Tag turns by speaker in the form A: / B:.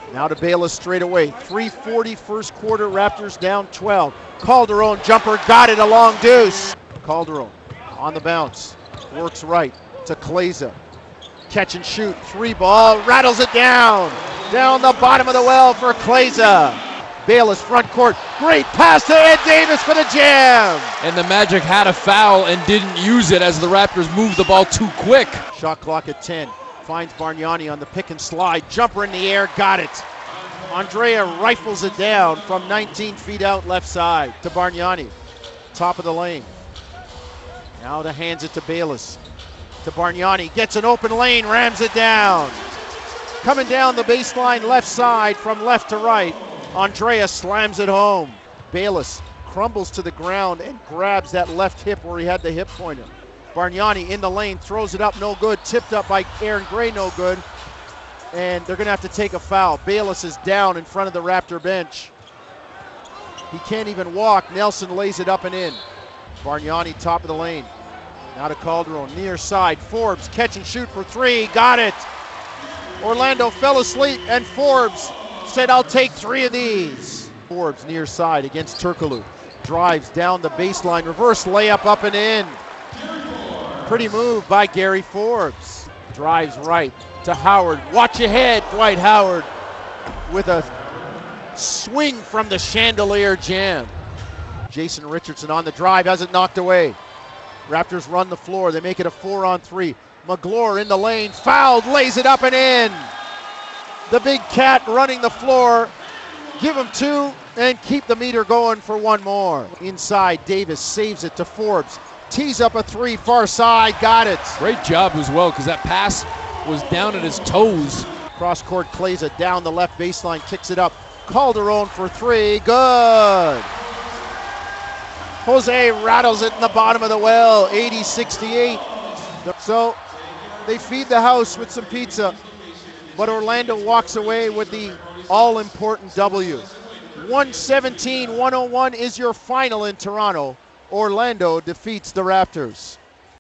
A: Now to Bayless straight away. 3:40 first quarter, Raptors down 12. Calderon jumper, got it, a long deuce. Calderon on the bounce, works right to Kleza. Catch and shoot, three ball, rattles it down. Down the bottom of the well for Kleza. Bayless front court, great pass to Ed Davis for the jam.
B: And the Magic had a foul and didn't use it as the Raptors moved the ball too quick.
A: Shot clock at 10. Finds Bargnani on the pick and slide. Jumper in the air, got it. Andrea rifles it down from 19 feet out left side to Bargnani. Top of the lane. Now to hands it to Bayless. To Bargnani, gets an open lane, rams it down. Coming down the baseline left side from left to right. Andrea slams it home. Bayless crumbles to the ground and grabs that left hip where he had the hip pointer. Bargnani in the lane, throws it up, no good. Tipped up by Aaron Gray, no good. And they're going to have to take a foul. Bayless is down in front of the Raptor bench. He can't even walk. Nelson lays it up and in. Bargnani top of the lane. Now to Calderon, near side. Forbes, catch and shoot for three, got it. Orlando fell asleep and Forbes said, I'll take three of these. Forbes near side against Turkoglu. Drives down the baseline, reverse layup up and in. Pretty move by Gary Forbes. Drives right to Howard. Watch ahead, Dwight Howard with a swing from the chandelier jam. Jason Richardson on the drive, has it knocked away. Raptors run the floor, they make it a 4-on-3. McGlure in the lane, fouled, lays it up and in. The big cat running the floor. Give him two and keep the meter going for one more. Inside, Davis saves it to Forbes. Tees up a three, far side, got it.
B: Great job as well, because that pass was down at his toes.
A: Cross court, Kleza down the left baseline, kicks it up. Calderon for three, good. Jose rattles it in the bottom of the well, 80-68. So they feed the house with some pizza, but Orlando walks away with the all-important W. 117-101 is your final in Toronto. Orlando defeats the Raptors.